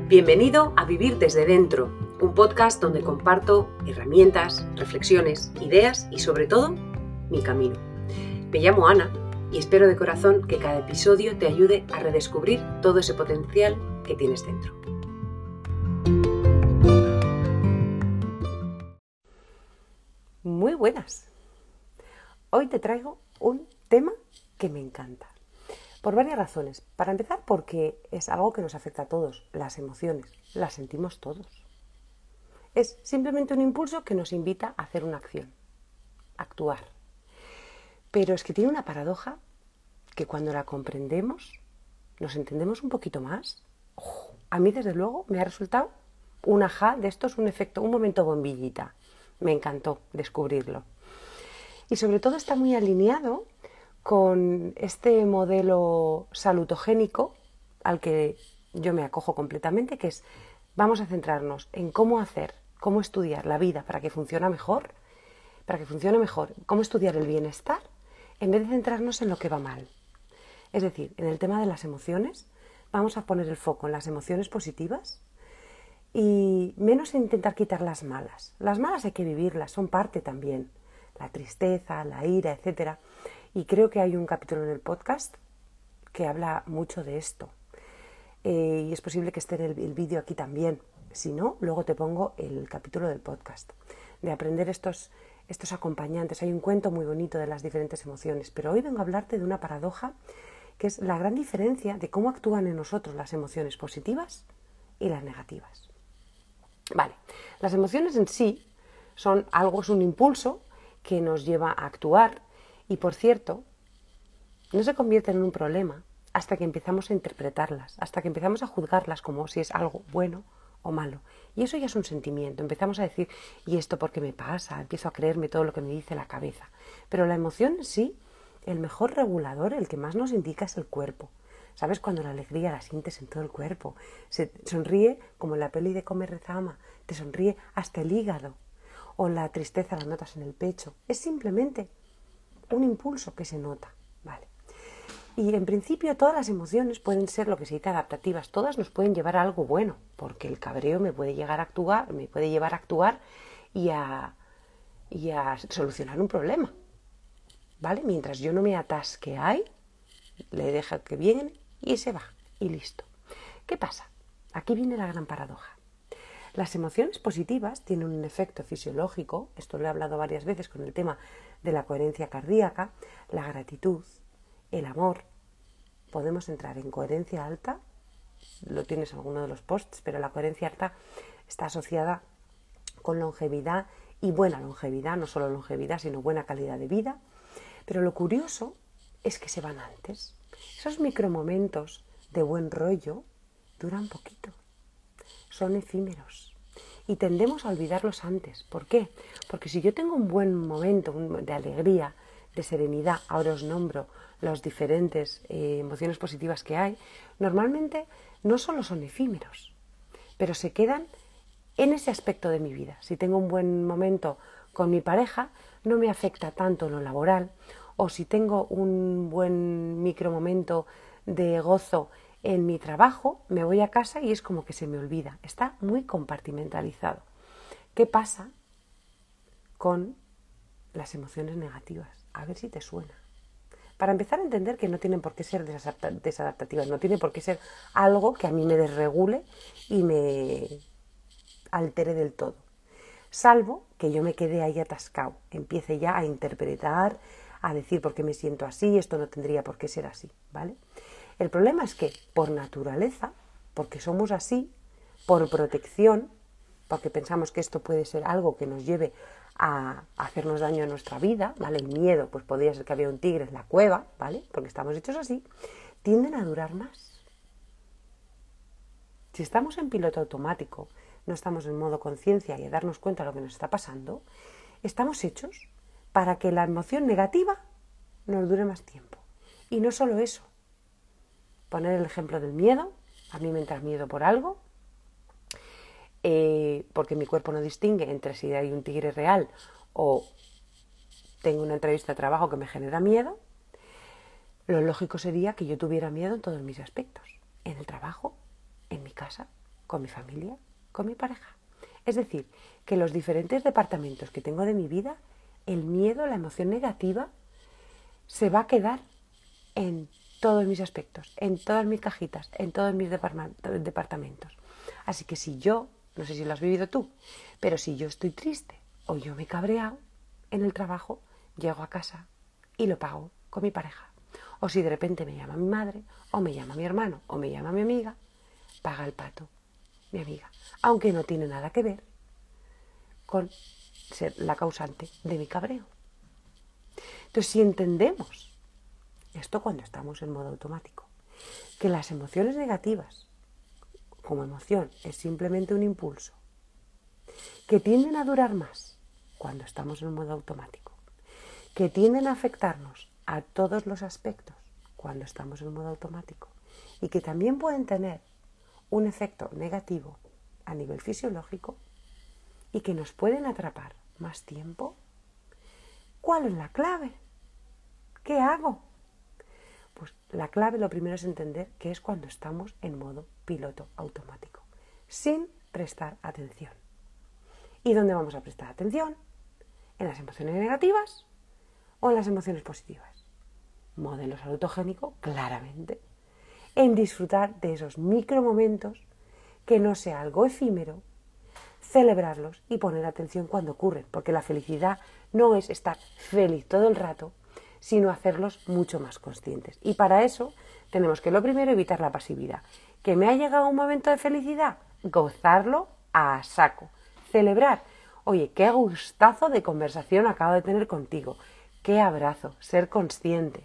Bienvenido a Vivir desde Dentro, un podcast donde comparto herramientas, reflexiones, ideas y sobre todo, mi camino. Me llamo Ana y espero de corazón que cada episodio te ayude a redescubrir todo ese potencial que tienes dentro. Muy buenas. Hoy te traigo un tema que me encanta. Por varias razones. Para empezar, porque es algo que nos afecta a todos. Las emociones las sentimos todos. Es simplemente un impulso que nos invita a hacer una acción, a actuar. Pero es que tiene una paradoja que cuando la comprendemos, nos entendemos un poquito más. A mí, desde luego, me ha resultado un ajá de estos, un efecto, un momento bombillita. Me encantó descubrirlo. Y sobre todo está muy alineado con este modelo salutogénico al que yo me acojo completamente, que es, vamos a centrarnos en cómo estudiar la vida para que funcione mejor, cómo estudiar el bienestar, en vez de centrarnos en lo que va mal. Es decir, en el tema de las emociones, vamos a poner el foco en las emociones positivas y menos en intentar quitar las malas. Las malas hay que vivirlas, son parte también. La tristeza, la ira, etcétera. Y creo que hay un capítulo en el podcast que habla mucho de esto. Y es posible que esté en el vídeo aquí también. Si no, luego te pongo el capítulo del podcast. De aprender estos acompañantes. Hay un cuento muy bonito de las diferentes emociones. Pero hoy vengo a hablarte de una paradoja que es la gran diferencia de cómo actúan en nosotros las emociones positivas y las negativas. Vale, las emociones en sí es un impulso que nos lleva a actuar. Y por cierto, no se convierten en un problema hasta que empezamos a interpretarlas, hasta que empezamos a juzgarlas como si es algo bueno o malo. Y eso ya es un sentimiento. Empezamos a decir, ¿y esto por qué me pasa? Empiezo a creerme todo lo que me dice la cabeza. Pero la emoción en sí, el mejor regulador, el que más nos indica es el cuerpo. ¿Sabes? Cuando la alegría la sientes en todo el cuerpo. Se sonríe como en la peli de Come, Reza, Ama. Te sonríe hasta el hígado. O la tristeza la notas en el pecho. Es simplemente un impulso que se nota, ¿vale? Y en principio todas las emociones pueden ser lo que se dice adaptativas, todas nos pueden llevar a algo bueno, porque el cabreo me puede llevar a actuar y a solucionar un problema, ¿vale? Mientras yo no me atasque ahí, le deja que viene y se va, y listo. ¿Qué pasa? Aquí viene la gran paradoja. Las emociones positivas tienen un efecto fisiológico, esto lo he hablado varias veces con el tema de la coherencia cardíaca, la gratitud, el amor. Podemos entrar en coherencia alta, lo tienes en alguno de los posts, pero la coherencia alta está asociada con longevidad y buena longevidad, no solo longevidad, sino buena calidad de vida. Pero lo curioso es que se van antes. Esos micromomentos de buen rollo duran poquito. Son efímeros y tendemos a olvidarlos antes. ¿Por qué? Porque si yo tengo un buen momento de alegría, de serenidad, ahora os nombro las diferentes emociones positivas que hay, normalmente no solo son efímeros, pero se quedan en ese aspecto de mi vida. Si tengo un buen momento con mi pareja, no me afecta tanto en lo laboral, o si tengo un buen micromomento de gozo en mi trabajo, me voy a casa y es como que se me olvida. Está muy compartimentalizado. ¿Qué pasa con las emociones negativas? A ver si te suena. Para empezar a entender que no tienen por qué ser desadaptativas, no tiene por qué ser algo que a mí me desregule y me altere del todo. Salvo que yo me quede ahí atascado, empiece ya a interpretar, a decir por qué me siento así, esto no tendría por qué ser así, ¿vale? El problema es que, por naturaleza, porque somos así, por protección, porque pensamos que esto puede ser algo que nos lleve a hacernos daño en nuestra vida, ¿vale? El miedo, pues podría ser que había un tigre en la cueva, ¿vale? Porque estamos hechos así, tienden a durar más. Si estamos en piloto automático, no estamos en modo conciencia y a darnos cuenta de lo que nos está pasando, estamos hechos para que la emoción negativa nos dure más tiempo. Y no solo eso. Poner el ejemplo del miedo, a mí me entra miedo por algo, porque mi cuerpo no distingue entre si hay un tigre real o tengo una entrevista de trabajo que me genera miedo. Lo lógico sería que yo tuviera miedo en todos mis aspectos, en el trabajo, en mi casa, con mi familia, con mi pareja. Es decir, que los diferentes departamentos que tengo de mi vida, el miedo, la emoción negativa, se va a quedar en todos mis aspectos, en todas mis cajitas, en todos mis departamentos. Así que si yo, no sé si lo has vivido tú, pero si yo estoy triste o yo me he cabreado en el trabajo, llego a casa y lo pago con mi pareja. O si de repente me llama mi madre, o me llama mi hermano, o me llama mi amiga, paga el pato mi amiga. Aunque no tiene nada que ver con ser la causante de mi cabreo. Entonces, si entendemos esto cuando estamos en modo automático, que las emociones negativas, como emoción, es simplemente un impulso, que tienden a durar más cuando estamos en modo automático, que tienden a afectarnos a todos los aspectos cuando estamos en modo automático y que también pueden tener un efecto negativo a nivel fisiológico y que nos pueden atrapar más tiempo. ¿Cuál es la clave? ¿Qué hago? Pues la clave lo primero es entender que es cuando estamos en modo piloto automático, sin prestar atención. ¿Y dónde vamos a prestar atención? ¿En las emociones negativas o en las emociones positivas? Modelo salutogénico, claramente. En disfrutar de esos micromomentos, que no sea algo efímero, celebrarlos y poner atención cuando ocurren, porque la felicidad no es estar feliz todo el rato, sino hacerlos mucho más conscientes. Y para eso tenemos que, lo primero, evitar la pasividad. ¿Que me ha llegado un momento de felicidad? Gozarlo a saco. Celebrar. Oye, qué gustazo de conversación acabo de tener contigo. Qué abrazo. Ser consciente.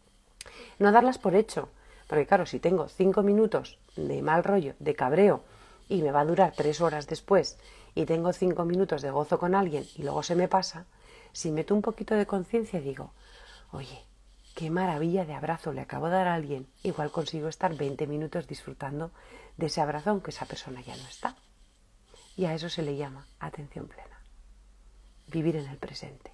No darlas por hecho. Porque claro, si tengo 5 minutos de mal rollo, de cabreo, y me va a durar 3 horas después, y tengo 5 minutos de gozo con alguien y luego se me pasa, si meto un poquito de conciencia y digo, oye, qué maravilla de abrazo le acabo de dar a alguien, igual consigo estar 20 minutos disfrutando de ese abrazo aunque esa persona ya no está. Y a eso se le llama atención plena. Vivir en el presente.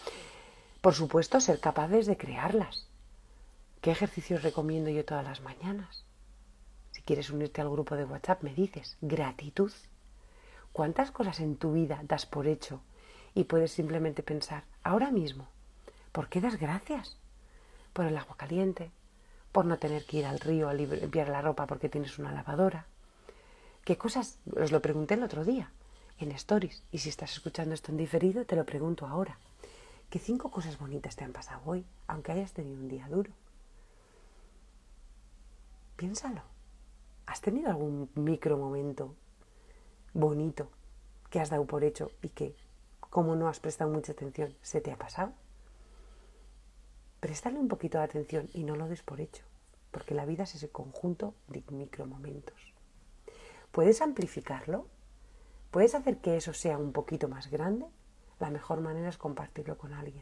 Por supuesto, ser capaces de crearlas. ¿Qué ejercicios recomiendo yo todas las mañanas? Si quieres unirte al grupo de WhatsApp, me dices gratitud. ¿Cuántas cosas en tu vida das por hecho y puedes simplemente pensar, ahora mismo, ¿por qué das gracias? Por el agua caliente, por no tener que ir al río a limpiar la ropa porque tienes una lavadora. ¿Qué cosas? Os lo pregunté el otro día en Stories, y si estás escuchando esto en diferido, te lo pregunto ahora. ¿Qué 5 cosas bonitas te han pasado hoy, aunque hayas tenido un día duro? Piénsalo. ¿Has tenido algún micro momento bonito que has dado por hecho y que, como no has prestado mucha atención, se te ha pasado? Préstale un poquito de atención y no lo des por hecho, porque la vida es ese conjunto de micromomentos. ¿Puedes amplificarlo? ¿Puedes hacer que eso sea un poquito más grande? La mejor manera es compartirlo con alguien.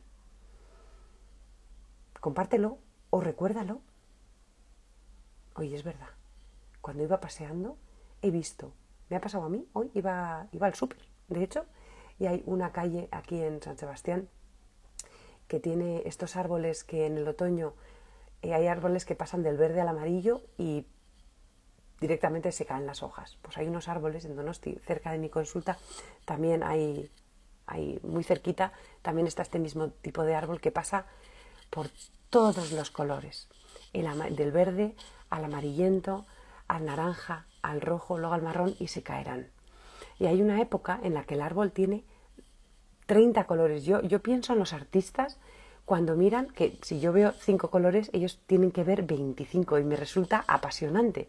Compártelo o recuérdalo. Oye, es verdad, cuando iba paseando he visto, me ha pasado a mí, hoy iba al súper, de hecho, y hay una calle aquí en San Sebastián que tiene estos árboles que en el otoño hay árboles que pasan del verde al amarillo y directamente se caen las hojas. Pues hay unos árboles en Donosti, cerca de mi consulta, también hay muy cerquita, también está este mismo tipo de árbol que pasa por todos los colores, del verde al amarillento, al naranja, al rojo, luego al marrón, y se caerán. Y hay una época en la que el árbol tiene 30 colores. Yo pienso en los artistas cuando miran que si yo veo 5 colores, ellos tienen que ver 25 y me resulta apasionante.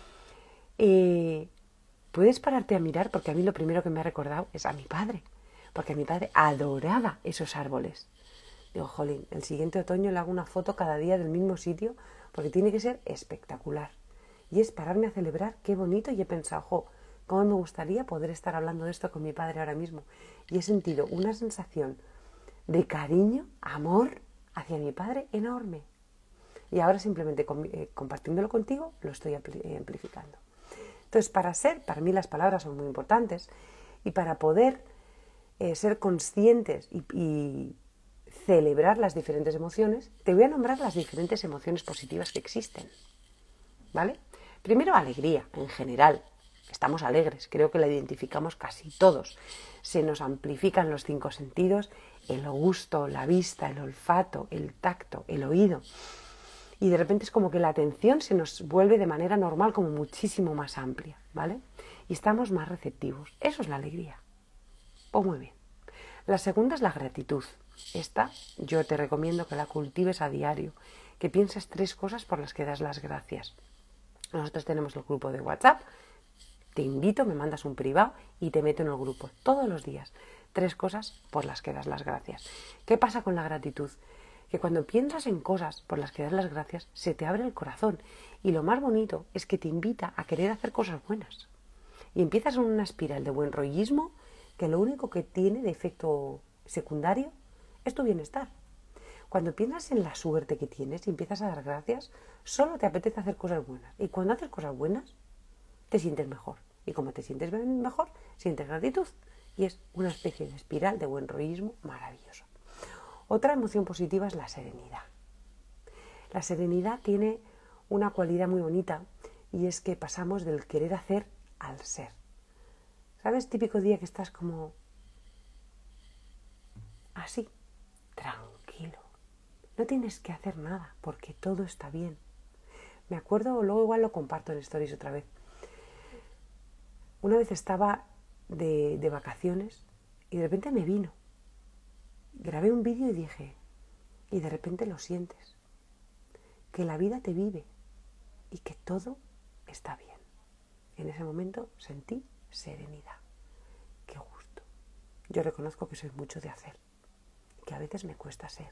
Puedes pararte a mirar, porque a mí lo primero que me ha recordado es a mi padre, porque mi padre adoraba esos árboles. Digo, jolín, el siguiente otoño le hago una foto cada día del mismo sitio porque tiene que ser espectacular. Y es pararme a celebrar, qué bonito, y he pensado, jo, cómo me gustaría poder estar hablando de esto con mi padre ahora mismo. Y he sentido una sensación de cariño, amor hacia mi padre enorme. Y ahora simplemente compartiéndolo contigo lo estoy amplificando. Entonces, para mí las palabras son muy importantes, y para poder ser conscientes y celebrar las diferentes emociones, te voy a nombrar las diferentes emociones positivas que existen, ¿vale? Primero, alegría, en general. estamos alegres, creo que la identificamos casi todos. Se nos amplifican los 5 sentidos, el gusto, la vista, el olfato, el tacto, el oído. Y de repente es como que la atención se nos vuelve de manera normal como muchísimo más amplia, ¿vale? Y estamos más receptivos. Eso es la alegría. Pues muy bien. La segunda es la gratitud. Esta yo te recomiendo que la cultives a diario, que pienses 3 cosas por las que das las gracias. Nosotros tenemos el grupo de WhatsApp, te invito, me mandas un privado y te meto en el grupo todos los días. 3 cosas por las que das las gracias. ¿Qué pasa con la gratitud? Que cuando piensas en cosas por las que das las gracias, se te abre el corazón. Y lo más bonito es que te invita a querer hacer cosas buenas. Y empiezas en una espiral de buen rollismo que lo único que tiene de efecto secundario es tu bienestar. Cuando piensas en la suerte que tienes y empiezas a dar gracias, solo te apetece hacer cosas buenas. Y cuando haces cosas buenas, te sientes mejor. Y como te sientes mejor, sientes gratitud. Y es una especie de espiral de buen rollismo maravilloso. Otra emoción positiva es la serenidad. La serenidad tiene una cualidad muy bonita y es que pasamos del querer hacer al ser. ¿Sabes? Típico día que estás como así, tranquilo. No tienes que hacer nada porque todo está bien. Me acuerdo, luego igual lo comparto en Stories otra vez. Una vez estaba de vacaciones y de repente me vino. Grabé un vídeo y dije, y de repente lo sientes, que la vida te vive y que todo está bien. En ese momento sentí serenidad. Qué gusto. Yo reconozco que soy mucho de hacer, que a veces me cuesta ser.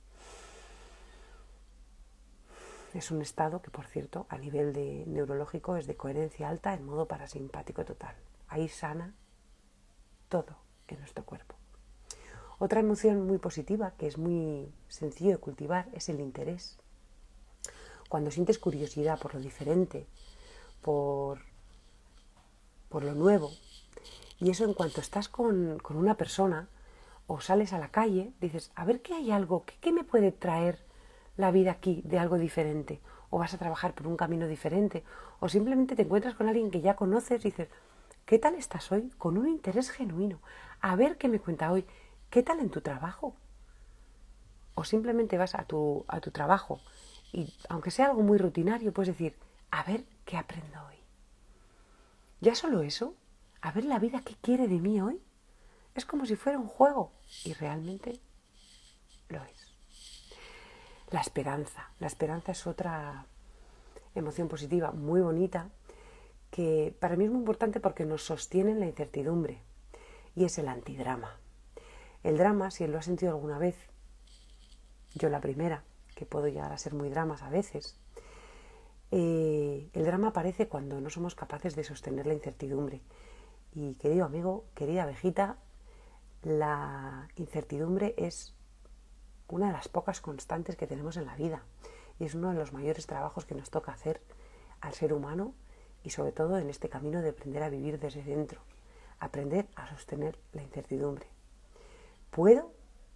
Es un estado que, por cierto, a nivel neurológico es de coherencia alta en modo parasimpático total. Ahí sana todo en nuestro cuerpo. Otra emoción muy positiva, que es muy sencillo de cultivar, es el interés. Cuando sientes curiosidad por lo diferente, por lo nuevo, y eso en cuanto estás con una persona o sales a la calle, dices, a ver qué hay algo, qué me puede traer la vida aquí de algo diferente, o vas a trabajar por un camino diferente, o simplemente te encuentras con alguien que ya conoces y dices, ¿qué tal estás hoy? Con un interés genuino, a ver qué me cuenta hoy, ¿qué tal en tu trabajo? O simplemente vas a tu trabajo y aunque sea algo muy rutinario, puedes decir, a ver qué aprendo hoy. Ya solo eso, a ver la vida qué quiere de mí hoy, es como si fuera un juego y realmente lo es. La esperanza es otra emoción positiva muy bonita que para mí es muy importante porque nos sostiene en la incertidumbre y es el antidrama. El drama, si lo has sentido alguna vez, yo la primera, que puedo llegar a ser muy dramas a veces, el drama aparece cuando no somos capaces de sostener la incertidumbre. Y querido amigo, querida abejita, la incertidumbre es una de las pocas constantes que tenemos en la vida y es uno de los mayores trabajos que nos toca hacer al ser humano y sobre todo en este camino de aprender a vivir desde dentro, aprender a sostener la incertidumbre. ¿Puedo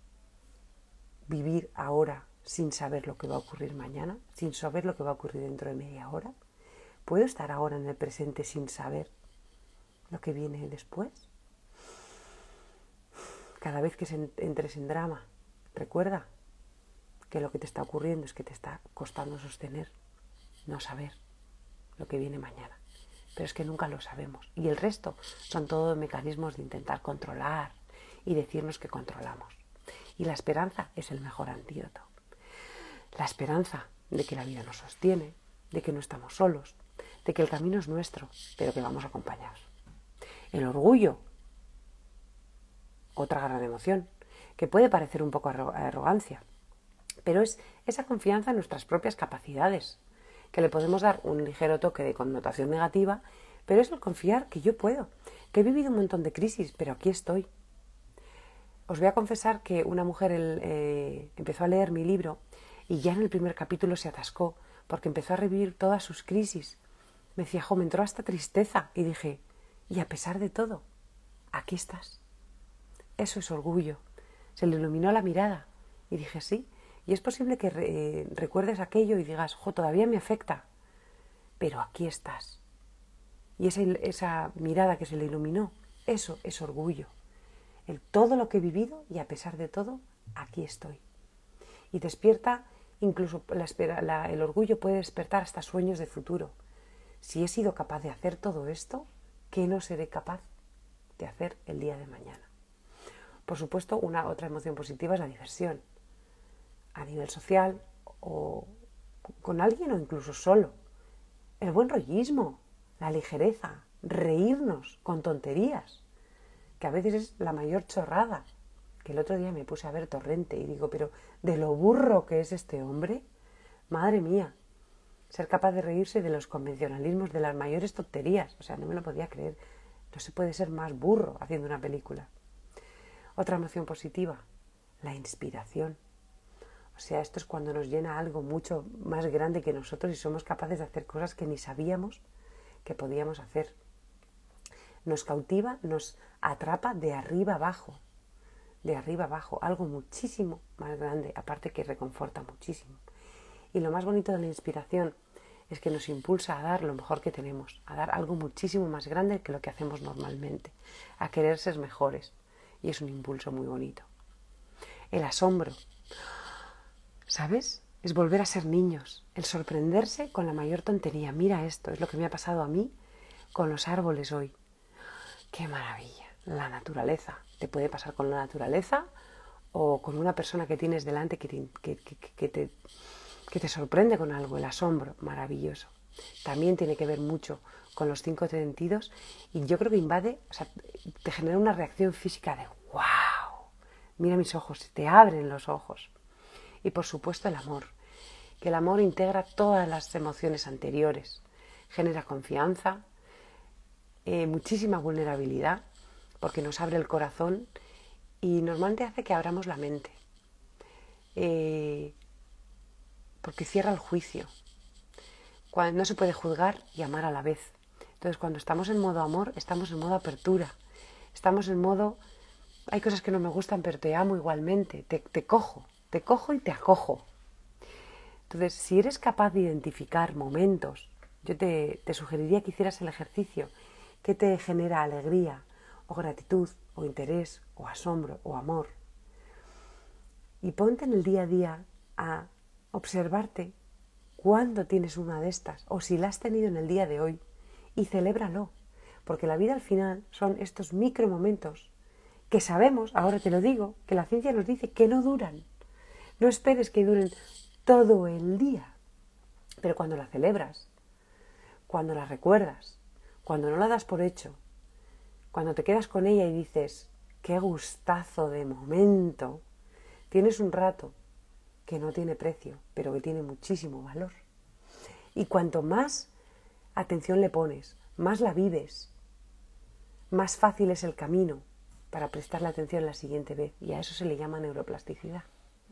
vivir ahora sin saber lo que va a ocurrir mañana, sin saber lo que va a ocurrir dentro de media hora? ¿Puedo estar ahora en el presente sin saber lo que viene después? Cada vez que entres en drama, recuerda que lo que te está ocurriendo es que te está costando sostener, no saber lo que viene mañana. Pero es que nunca lo sabemos. Y el resto son todos mecanismos de intentar controlar y decirnos que controlamos. Y la esperanza es el mejor antídoto. La esperanza de que la vida nos sostiene, de que no estamos solos, de que el camino es nuestro, pero que vamos acompañados. El orgullo, otra gran emoción, que puede parecer un poco arrogancia, pero es esa confianza en nuestras propias capacidades, que le podemos dar un ligero toque de connotación negativa, pero es el confiar que yo puedo, que he vivido un montón de crisis, pero aquí estoy. Os voy a confesar que una mujer empezó a leer mi libro y ya en el primer capítulo se atascó porque empezó a revivir todas sus crisis. Me decía, me entró hasta tristeza y dije, y a pesar de todo, aquí estás. Eso es orgullo. Se le iluminó la mirada y dije, sí. Y es posible que recuerdes aquello y digas, todavía me afecta, pero aquí estás. y esa mirada que se le iluminó, eso es orgullo. Todo lo que he vivido y a pesar de todo, aquí estoy. Y despierta, incluso el orgullo puede despertar hasta sueños de futuro. Si he sido capaz de hacer todo esto, ¿qué no seré capaz de hacer el día de mañana? Por supuesto, otra emoción positiva es la diversión. A nivel social o con alguien o incluso solo. El buen rollismo, la ligereza, reírnos con tonterías, que a veces es la mayor chorrada. Que el otro día me puse a ver Torrente y digo, pero de lo burro que es este hombre, madre mía, ser capaz de reírse de los convencionalismos, de las mayores tonterías, o sea, no me lo podía creer. No se puede ser más burro haciendo una película. Otra emoción positiva, la inspiración. O sea, esto es cuando nos llena algo mucho más grande que nosotros y somos capaces de hacer cosas que ni sabíamos que podíamos hacer. Nos cautiva, nos atrapa de arriba abajo, algo muchísimo más grande, aparte que reconforta muchísimo. Y lo más bonito de la inspiración es que nos impulsa a dar lo mejor que tenemos, a dar algo muchísimo más grande que lo que hacemos normalmente, a querer ser mejores. Y es un impulso muy bonito. El asombro, ¿sabes? Es volver a ser niños, el sorprenderse con la mayor tontería. Mira esto, es lo que me ha pasado a mí con los árboles hoy. ¡Qué maravilla! La naturaleza. Te puede pasar con la naturaleza o con una persona que tienes delante que te sorprende con algo, el asombro, maravilloso. También tiene que ver mucho con los 5 sentidos y yo creo que invade, o sea, te genera una reacción física de ¡wow! Mira mis ojos, te abren los ojos. Y por supuesto el amor, que el amor integra todas las emociones anteriores, genera confianza, muchísima vulnerabilidad, porque nos abre el corazón y normalmente hace que abramos la mente, porque cierra el juicio. Cuando no se puede juzgar y amar a la vez. Entonces, cuando estamos en modo amor, estamos en modo apertura. Estamos en modo, hay cosas que no me gustan, pero te amo igualmente. Te cojo y te acojo. Entonces, si eres capaz de identificar momentos, yo te sugeriría que hicieras el ejercicio que te genera alegría, o gratitud, o interés, o asombro, o amor. Y ponte en el día a día a observarte cuándo tienes una de estas, o si la has tenido en el día de hoy, y celébralo, porque la vida al final son estos micro momentos que sabemos, ahora te lo digo, que la ciencia nos dice que no duran. No esperes que duren todo el día, pero cuando la celebras, cuando la recuerdas, cuando no la das por hecho, cuando te quedas con ella y dices, qué gustazo de momento, tienes un rato que no tiene precio, pero que tiene muchísimo valor. Y cuanto más atención le pones, más la vives, más fácil es el camino para prestarle atención la siguiente vez. Y a eso se le llama neuroplasticidad.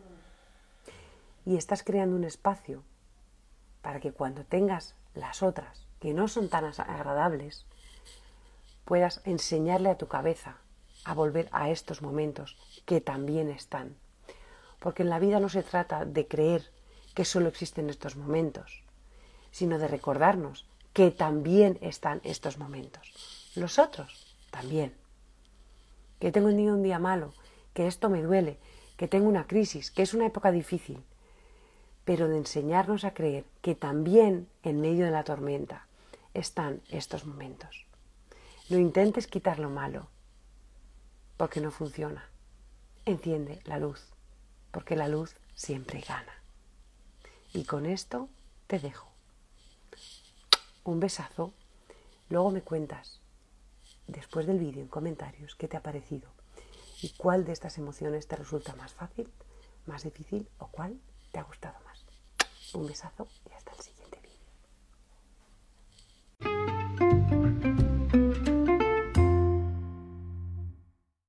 Y estás creando un espacio para que cuando tengas las otras, que no son tan agradables, puedas enseñarle a tu cabeza a volver a estos momentos que también están. Porque en la vida no se trata de creer que solo existen estos momentos, sino de recordarnos que también están estos momentos. Los otros también. Que tengo un día malo, que esto me duele, que tengo una crisis, que es una época difícil. Pero de enseñarnos a creer que también en medio de la tormenta están estos momentos. No intentes quitar lo malo, porque no funciona. Enciende la luz, porque la luz siempre gana. Y con esto te dejo. Un besazo. Luego me cuentas, después del vídeo en comentarios, qué te ha parecido y cuál de estas emociones te resulta más fácil, más difícil o cuál te ha gustado más. Un besazo.